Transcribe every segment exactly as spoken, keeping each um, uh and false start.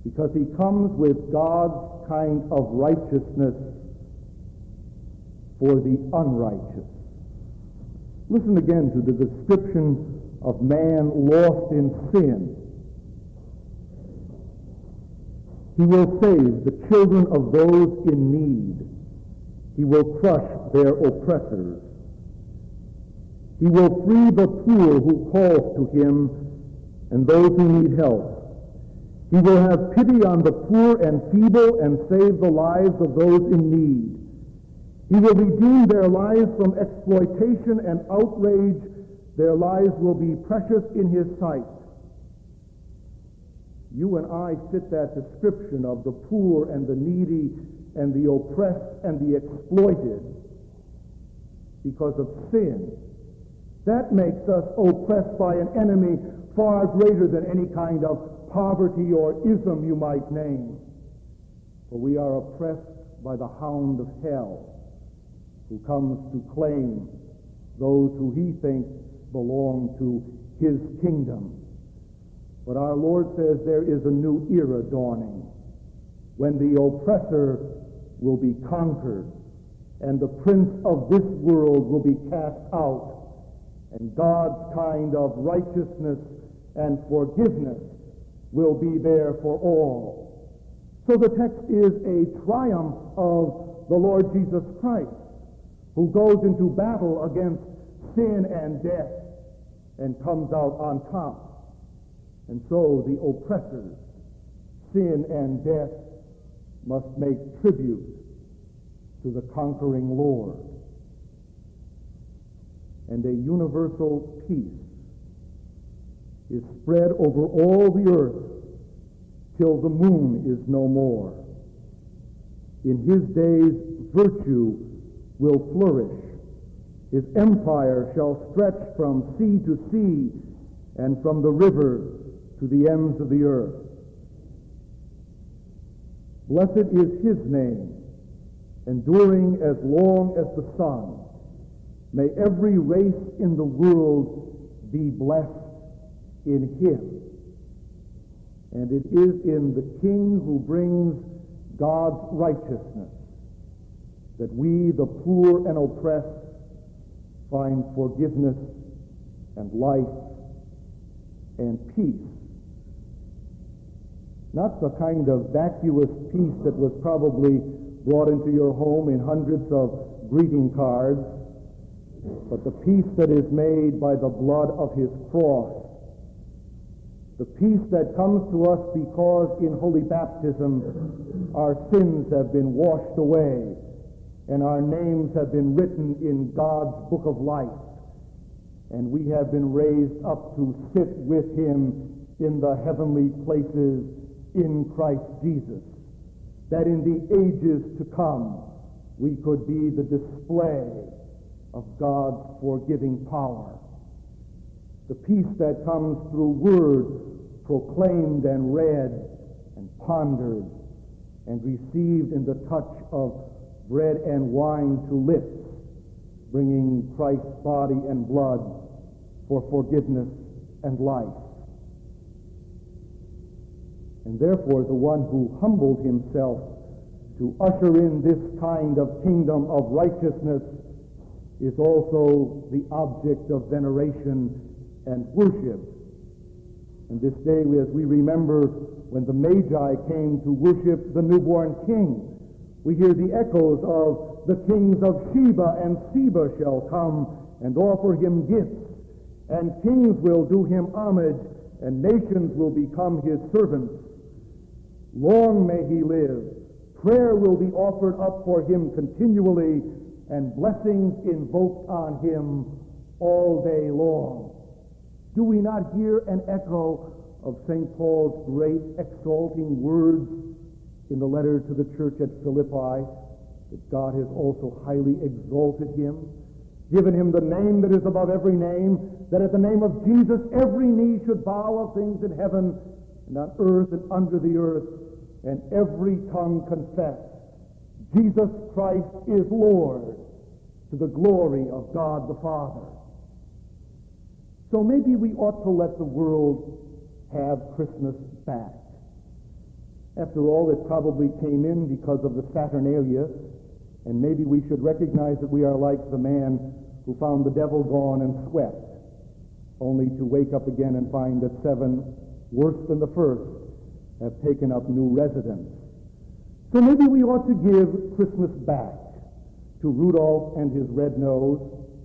because he comes with God's kind of righteousness for the unrighteous. Listen again to the description of man lost in sin. He will save the children of those in need. He will crush their oppressors. He will free the poor who calls to him and those who need help. He will have pity on the poor and feeble and save the lives of those in need. He will redeem their lives from exploitation and outrage. Their lives will be precious in his sight. You and I fit that description of the poor and the needy and the oppressed and the exploited because of sin. That makes us oppressed by an enemy far greater than any kind of poverty or ism you might name. For we are oppressed by the hound of hell, who comes to claim those who he thinks belong to his kingdom. But our Lord says there is a new era dawning when the oppressor will be conquered and the prince of this world will be cast out, and God's kind of righteousness and forgiveness will be there for all. So the text is a triumph of the Lord Jesus Christ, who goes into battle against sin and death and comes out on top. And so the oppressors, sin and death, must make tribute to the conquering Lord. And a universal peace is spread over all the earth till the moon is no more. In his days virtue will flourish. His empire shall stretch from sea to sea and from the river to the ends of the earth. Blessed is his name, enduring as long as the sun. May every race in the world be blessed in him. And it is in the King who brings God's righteousness that we, the poor and oppressed, find forgiveness and life and peace. Not the kind of vacuous peace that was probably brought into your home in hundreds of greeting cards, but the peace that is made by the blood of his cross. The peace that comes to us because in holy baptism our sins have been washed away and our names have been written in God's book of life, and we have been raised up to sit with him in the heavenly places in Christ Jesus, that in the ages to come we could be the display of God's forgiving power. The peace that comes through words proclaimed and read and pondered and received in the touch of bread and wine to lips, bringing Christ's body and blood for forgiveness and life. And therefore the one who humbled himself to usher in this kind of kingdom of righteousness is also the object of veneration and worship. And this day, as we remember when the Magi came to worship the newborn king, we hear the echoes of the kings of Sheba and Seba shall come and offer him gifts, and kings will do him homage, and nations will become his servants. Long may he live. Prayer will be offered up for him continually, and blessings invoked on him all day long. Do we not hear an echo of Saint Paul's great exalting words in the letter to the church at Philippi, that God has also highly exalted him, given him the name that is above every name, that at the name of Jesus every knee should bow of things in heaven and on earth and under the earth, and every tongue confess Jesus Christ is Lord, to the glory of God the Father. So maybe we ought to let the world have Christmas back. After all, it probably came in because of the Saturnalia, and maybe we should recognize that we are like the man who found the devil gone and swept, only to wake up again and find that seven, worse than the first, have taken up new residence. So maybe we ought to give Christmas back to Rudolph and his red nose,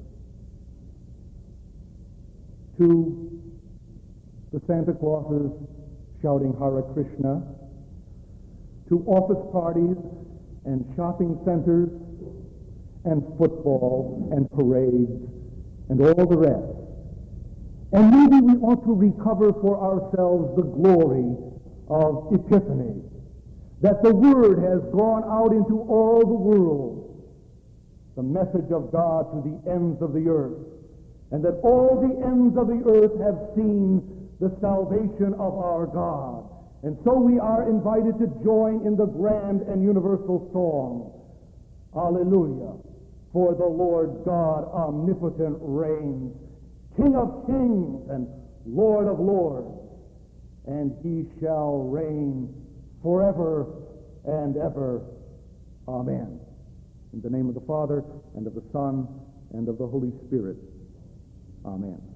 to the Santa Clauses shouting Hare Krishna, to office parties and shopping centers and football and parades and all the rest. And maybe we ought to recover for ourselves the glory of Epiphany, that the Word has gone out into all the world, the message of God to the ends of the earth, and that all the ends of the earth have seen the salvation of our God. And so we are invited to join in the grand and universal song, Alleluia, for the Lord God omnipotent reigns, King of kings and Lord of lords, and he shall reign forever and ever. Amen. In the name of the Father, and of the Son, and of the Holy Spirit. Amen.